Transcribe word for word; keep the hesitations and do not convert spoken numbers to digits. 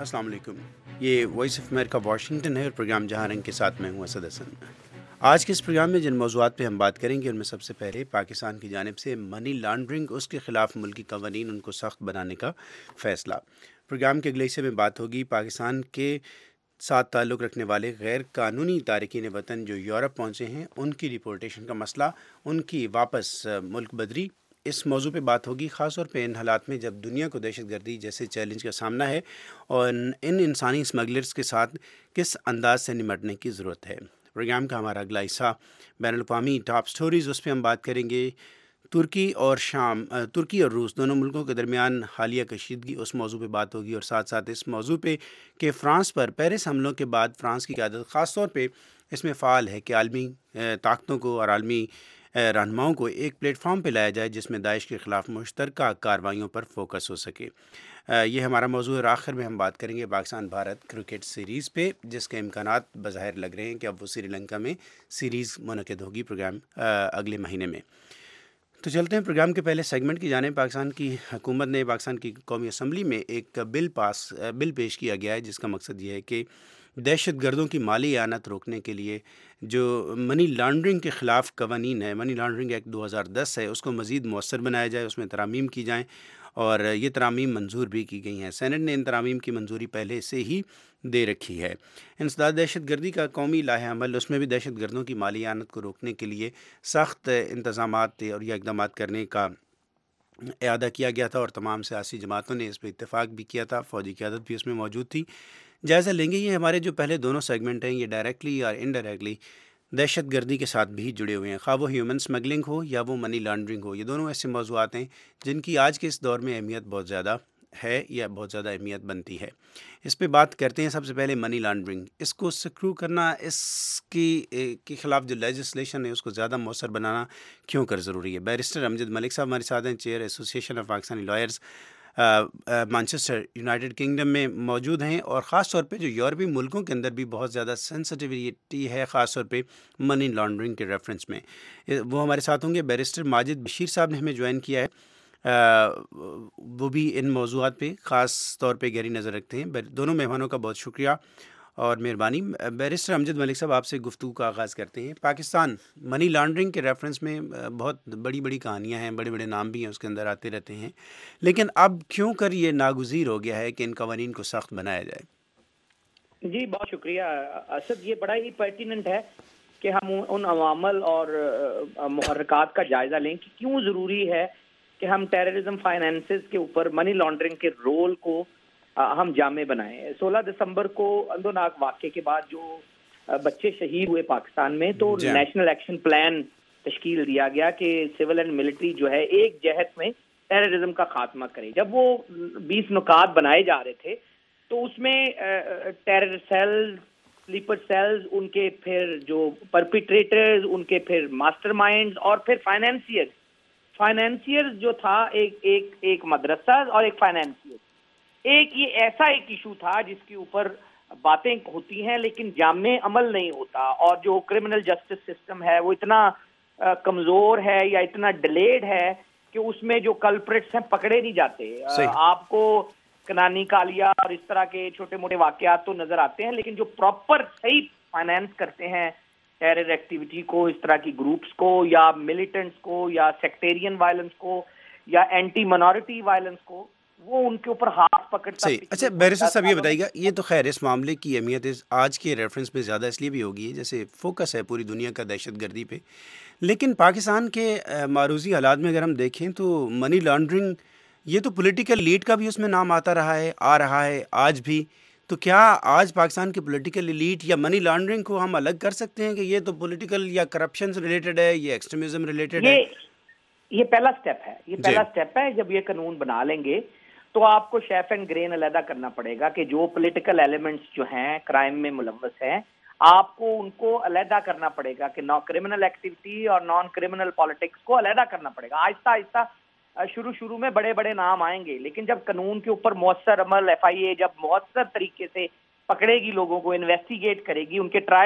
अस्सलाम वालेकुम। ये वॉइस ऑफ अमेरिका वाशिंगटन है और प्रोग्राम जहाँ रंग के साथ मैं हूँ असद हसन। आज के इस प्रोग्राम में जिन मौज़ूआत पे हम बात करेंगे उनमें सबसे पहले पाकिस्तान की जानिब से मनी लॉन्ड्रिंग, उसके ख़िलाफ़ मुल्की कवानीन उनको सख्त बनाने का फ़ैसला। प्रोग्राम के अगले हिस्से में बात होगी पाकिस्तान के साथ ताल्लुक़ रखने वाले गैर कानूनी तारकीन वतन जो यूरोप पहुँचे हैं, उनकी डिपोर्टेशन का मसला, उनकी वापस मुल्क बदरी। इस मौजू पे बात होगी, ख़ास तौर पे इन हालात में जब दुनिया को दहशतगर्दी जैसे चैलेंज का सामना है और इन इंसानी स्मगलर्स के साथ किस अंदाज से निमटने की ज़रूरत है। प्रोग्राम का हमारा अगला हिस्सा बैनुल-अक़वामी टॉप स्टोरीज़, उस पर हम बात करेंगे तुर्की और शाम तुर्की और रूस दोनों मुल्कों के दरमियान हालिया कशीदगी, उस मौजू पे बात होगी। और साथ साथ इस मौजू पे कि फ़्रांस पर पेरिस हमलों के बाद फ़्रांस की क़यादत ख़ास तौर पे इसमें फ़ाल है कि आलमी ताकतों को और आलमी रहनुमाओं को एक प्लेटफॉर्म पे लाया जाए जिसमें दाइश के ख़िलाफ़ मुश्तरका कार्रवाइयों पर फोकस हो सके। ये हमारा मौजू है। आखिर में हम बात करेंगे पाकिस्तान भारत क्रिकेट सीरीज़ पे, जिसके इम्कानात बज़ाहिर लग रहे हैं कि अब वो श्रीलंका में सीरीज़ मुनक़िद होगी प्रोग्राम अगले महीने में। तो चलते हैं प्रोग्राम के पहले सेगमेंट की जानिब। पाकिस्तान की हुकूमत ने पाकिस्तान की कौमी असम्बली में एक बिल पास बिल पेश किया गया है जिसका मकसद ये है कि दहशत गर्दों की माली आनत रोकने के लिए जो मनी लॉन्ड्रिंग के ख़िलाफ़ कवानीन है, मनी लॉन्ड्रिंग एक्ट दो हज़ार दस है, उसको मज़ीद मौसर बनाया जाए, उसमें तरामीम की जाएँ और ये तरामीम मंजूर भी की गई हैं। सेनेट ने इन तरामीम की मंजूरी पहले से ही दे रखी है। इंसदाद दहशत गर्दी का कौमी लाहे अमल, उसमें भी दहशत गर्दों की माली आनत को रोकने के लिए सख्त इंतज़ामात और या इक़दाम करने का इरादा किया गया था और तमाम सियासी जमातों ने इस पर इत्तेफाक भी किया था। फ़ौजी क़यादत भी उसमें मौजूद थी। जायज़ा लेंगे ये हमारे जो पहले दोनों सेगमेंट हैं, ये डायरेक्टली और इनडायरेक्टली दहशत गर्दी के साथ भी जुड़े हुए हैं, खा वो ह्यूमन स्मगलिंग हो या वो मनी लॉन्ड्रिंग हो। ये दोनों ऐसे मौज़ूआत हैं जिनकी आज के इस दौर में अहमियत बहुत ज़्यादा है या बहुत ज़्यादा अहमियत बनती है। इस पे बात करते हैं। सबसे पहले मनी लॉन्ड्रिंग, इसको स्क्रू करना, इसकी के ख़िलाफ़ जो लेजिस्लेशन है उसको ज़्यादा मौसर बनाना क्यों कर ज़रूरी है। बैरिस्टर अमजद मलिक साहब हमारे साथ हैं, chair association of Pakistani lawyers Manchester United Kingdom में मौजूद हैं और ख़ास तौर पे जो यूरोपीय मुल्कों के अंदर भी बहुत ज़्यादा सेंसिटिविटी है, ख़ास तौर पे मनी लॉन्ड्रिंग के रेफरेंस में, वो हमारे साथ होंगे। बैरिस्टर माजिद बशीर साहब ने हमें ज्वाइन किया है, आ, वो भी इन मौज़ूआत पे ख़ास तौर पे गहरी नज़र रखते हैं। दोनों मेहमानों का बहुत शुक्रिया और मेहरबानी। बैरिस्टर अमजद मलिक साहब, आपसे गुफ्तगू का आगाज़ करते हैं। पाकिस्तान मनी लॉन्ड्रिंग के रेफरेंस में बहुत बड़ी बड़ी कहानियां हैं, बड़े बड़े नाम भी हैं उसके अंदर आते रहते हैं, लेकिन अब क्यों कर ये नागुज़ीर हो गया है कि इन कवानीन को सख्त बनाया जाए? जी बहुत शुक्रिया असद, ये बड़ा ही पर्टिनेंट है कि हम उन अवामल और मुहर्रिकात का जायज़ा लें कि क्यों ज़रूरी है कि हम टेररिज्म फाइनेंसेस के ऊपर मनी लॉन्ड्रिंग के रोल को हम जामे बनाएं। सोलह दिसंबर को अंदोनाक वाक़े के बाद जो बच्चे शहीद हुए पाकिस्तान में, तो नेशनल एक्शन प्लान तश्कील दिया गया कि सिविल एंड मिलिट्री जो है एक जहत में टेररिज्म का खात्मा करे। जब वो बीस नुकात बनाए जा रहे थे तो उसमें टेरर सेल्स, स्लीपर सेल्स, उनके फिर जो परपिट्रेटर्स, उनके फिर मास्टरमाइंड्स और फिर फाइनेंसियर्स फाइनेंसियर्स जो था एक एक एक मदरसा और एक फाइनेंसियर, एक ये ऐसा एक इशू था जिसके ऊपर बातें होती हैं लेकिन जामे अमल नहीं होता। और जो क्रिमिनल जस्टिस सिस्टम है वो इतना कमज़ोर है या इतना डिलेड है कि उसमें जो कल्प्रिट्स हैं पकड़े नहीं जाते। आपको कनानी कालिया और इस तरह के छोटे मोटे वाकयात तो नज़र आते हैं, लेकिन जो प्रॉपर सही फाइनेंस करते हैं टेरर एक्टिविटी को, इस तरह की ग्रुप्स को या मिलिटेंट्स को या सेक्टेरियन वायलेंस को या एंटी माइनॉरिटी वायलेंस को, वो उनके ऊपर हाथ पकड़ता। सही। अच्छा बैरिस्टर साहब ये बताइएगा, ये तो खैर इस मामले की अहमियत इस आज के रेफरेंस में ज़्यादा इसलिए भी होगी जैसे फोकस है पूरी दुनिया का दहशत गर्दी पे, लेकिन पाकिस्तान के मारूजी हालात में अगर हम देखें तो मनी लॉन्ड्रिंग, ये तो पॉलिटिकल लीड का भी उसमें नाम आता रहा है, आ रहा है आज भी। तो क्या आज पाकिस्तान की पॉलिटिकल एलीट या मनी लॉन्ड्रिंग को हम अलग कर सकते हैं कि ये तो पॉलिटिकल या करप्शन से रिलेटेड है, ये एक्सट्रीमिज्म रिलेटेड है? ये पहला स्टेप है, ये पहला स्टेप है। जब ये कानून बना लेंगे तो आपको शेफ एंड ग्रेन अलहदा करना पड़ेगा कि जो पॉलिटिकल एलिमेंट्स जो हैं क्राइम में मुलव्वस हैं, आपको उनको अलहदा करना पड़ेगा कि नॉन क्रिमिनल एक्टिविटी और नॉन क्रिमिनल पॉलिटिक्स को अलहदा करना पड़ेगा। आहिस्ता आहिस्ता शुरू शुरू में बड़े बड़े नाम आएंगे, लेकिन जब कानून के ऊपर मौसर अमल, एफ आई ए जब मौसर तरीके से पकड़ेगी, लोगों को इन्वेस्टिगेट करेगी, उनके ट्रायल